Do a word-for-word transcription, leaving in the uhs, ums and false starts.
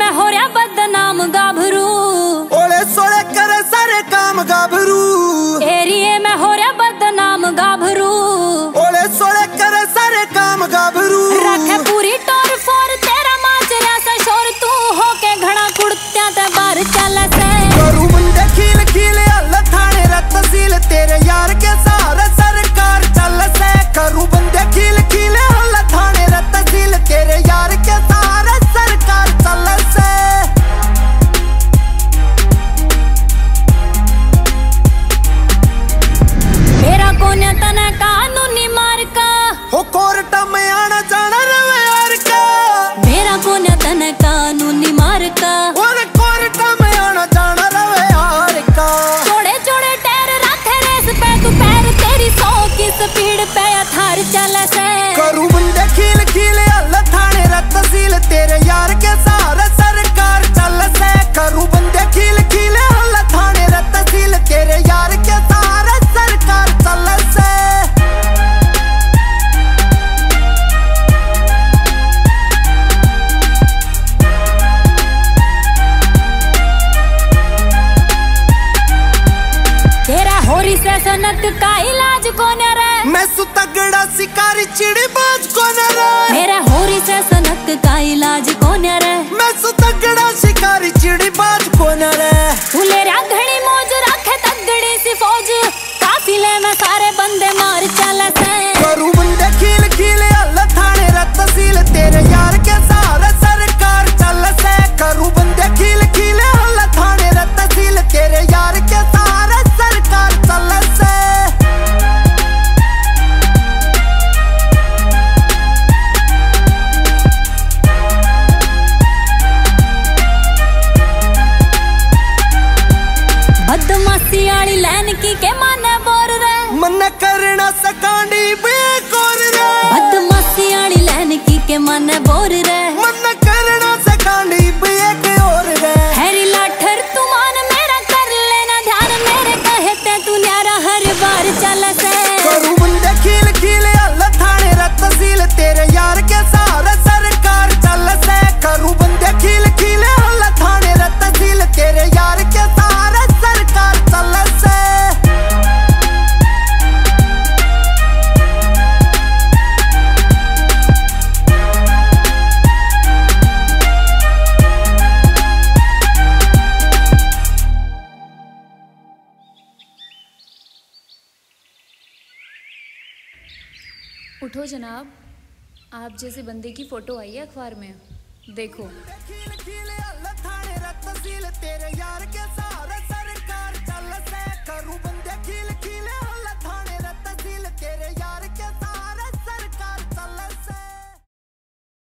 मैं हो रहा बदनाम गाभरू, ओले सोले करे सारे काम गाभरू। एरिए में हो रहा बदनाम गाभरू, ओले सोले करे सारे काम गाभरू। रखे पूरी टोर फोर तेरा माचरा सा शोर, तू होके घड़ा कुड़त्या ते बाहर चल से। करू बंदे खील खील हल्ला थाने रत तहसील, तेरे यार के सहारे सरकार चल से। करू बंदे खील खील हल्ला थाने रत तहसील, तेरे यार के सहारे सरकार चल से। मेरा कोन्या तना कानूनी मार का, हो कोर्ट में आना जाना रवे यार का। मेरा कोन्या तना कानूनी मार का, और कोर्ट में आना जाना रवे यार का। चोड़े चोड़े टैर रखे रेस पे तू पैर, तेरी सौ की स्पीड पे थार चल से। करू बंदे खील खील हल्ला थाने रत तहसील, तेरे यार के सहारे सरकार चल से। करू बंदे खील खील हल्ला थाने रत तहसील, तेरे यार के सहारे सरकार चल से। तेरा होरी से सनक का इलाज कौन रे, मैं सु तगड़ा शिकारी चिड़ी बाज कौन रे। मेरा होरी से सनक का इलाज कौन रे, मैं सु तगड़ा शिकारी चिड़ी बाज कौन रे। फूले घड़ी मौज रखे तगड़ी सी फौज, काफिले में सारे बंदे मार चल से। करू बंदे खील खील हल्ला थाने रत तहसील, तेरे यार के सहारे सरकार चल से। करू बंदे खील खील हल्ला थाने रत तहसील, तेरे यार के सहारे सरकार चल से। बदमाशी आली लैन की के माने बोर रे, मन करना सकांडी बेकोर रे। बदमाशी आली लैन की के माने बोर रे, मन करना सकांडी बेकोर रे। हैरी लाठर तू मान मेरा कर लेना ध्यान, मेरे कहते तू न्यारा हर बार चल से। करू बंदे खील खील हल्ला थाने रत तहसील, तेरे यार के सहारे सरकार चल से। करू बंदे खील खील हल्ला थाने रत तहसील, तेरे यार के सहारे सरकार चल से। उठो जनाब, आप जैसे बंदे की फोटो आई है अखबार में, देखो। खील खील हल्ला